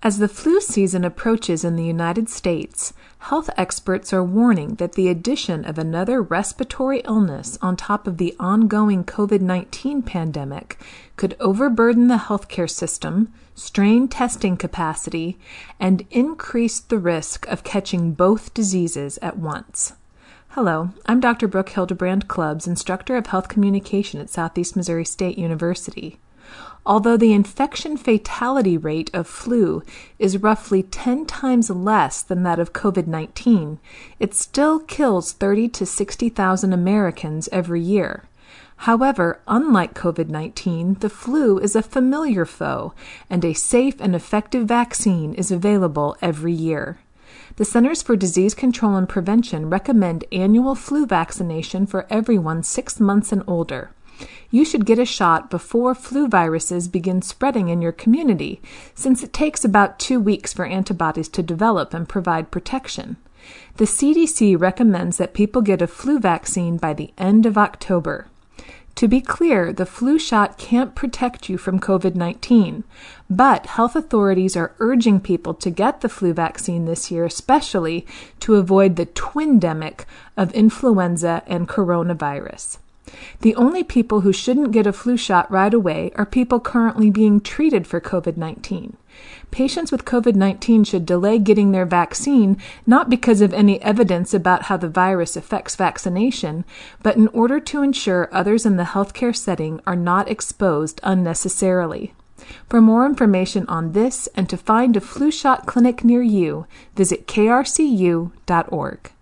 As the flu season approaches in the United States, health experts are warning that the addition of another respiratory illness on top of the ongoing COVID-19 pandemic could overburden the healthcare system, strain testing capacity, and increase the risk of catching both diseases at once. Hello, I'm Dr. Brooke Hildebrand Clubbs, Instructor of Health Communication at Southeast Missouri State University. Although the infection fatality rate of flu is roughly 10 times less than that of COVID-19, it still kills 30 to 60,000 Americans every year. However, unlike COVID-19, the flu is a familiar foe, and a safe and effective vaccine is available every year. The Centers for Disease Control and Prevention recommend annual flu vaccination for everyone 6 months and older. You should get a shot before flu viruses begin spreading in your community, since it takes about 2 weeks for antibodies to develop and provide protection. The CDC recommends that people get a flu vaccine by the end of October. To be clear, the flu shot can't protect you from COVID-19, but health authorities are urging people to get the flu vaccine this year, especially to avoid the twindemic of influenza and coronavirus. The only people who shouldn't get a flu shot right away are people currently being treated for COVID-19. Patients with COVID-19 should delay getting their vaccine not because of any evidence about how the virus affects vaccination, but in order to ensure others in the healthcare setting are not exposed unnecessarily. For more information on this and to find a flu shot clinic near you, visit krcu.org.